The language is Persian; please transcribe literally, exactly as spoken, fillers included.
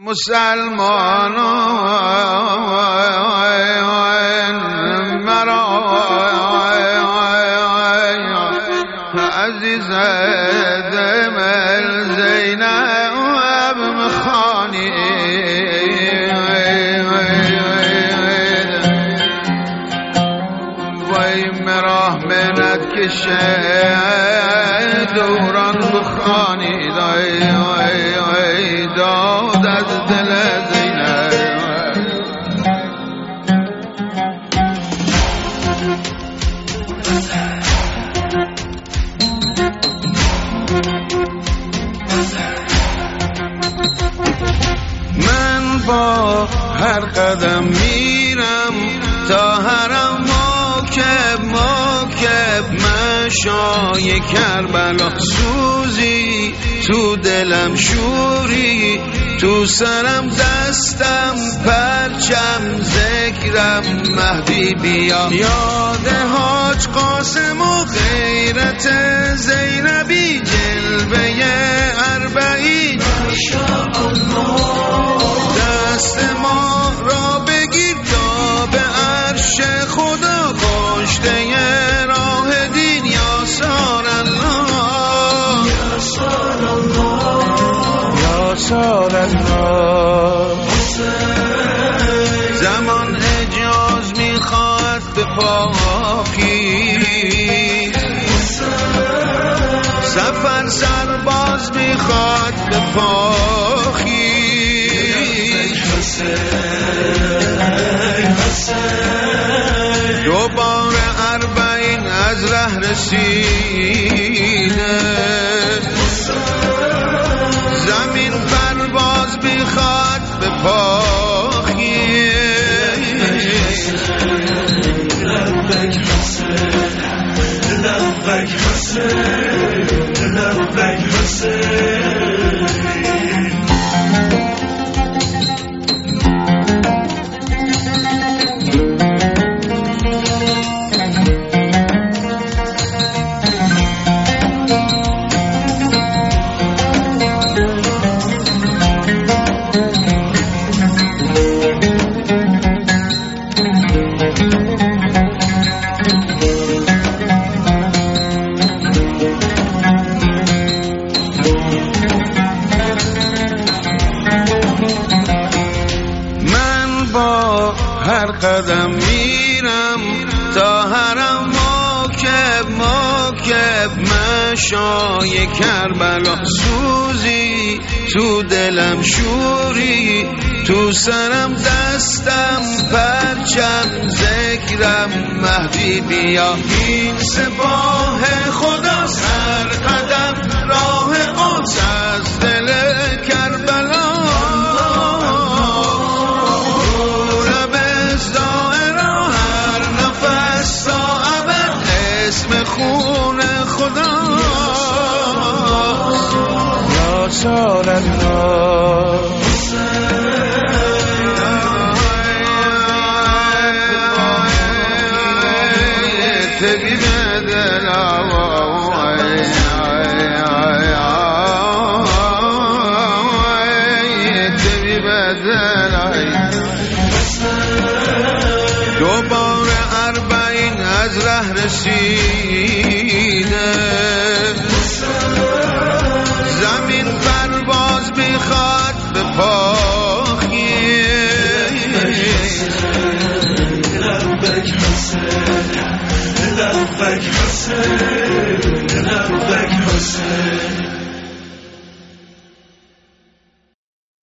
مسلمانان مرا عزیز دمل زینب مخانی وی مراه منت کشه دوران بخانی دای وی داد از دل زینب من با هر قدم میرم تا حرم موکب موکب مشای کربلا سوزی تو دلم شوری تو سرم دستم پرچم ذکرم مهدی بیا یاد حاج قاسم و غیرت زینبی جلوه اربعین دست ما را بگیر تا به عرش خدا کشته راه دین یا سال الله یا سال الله یا سال الله زمان اجاز میخواد به پاکی سفر سرباز میخواد به پاکی دوباره اربعین از ره رسیده زمین پرواز میخواد به پاکی لبک حسین لبک حسین لبک حسین هر قدم میرم تا حرم موکب موکب مشای کربلا سوزی تو دلم شوری تو سرم دستم پرچم ذکرم مهدی بیا این سپاه خداست هر قدم راه قدس از دل کربلا خون خدا یا سال الله تبی بدل تبی بدل دوباره اربعین از ره رسیده زمین پرواز میخواد به پاکی لبک حسین لبک حسین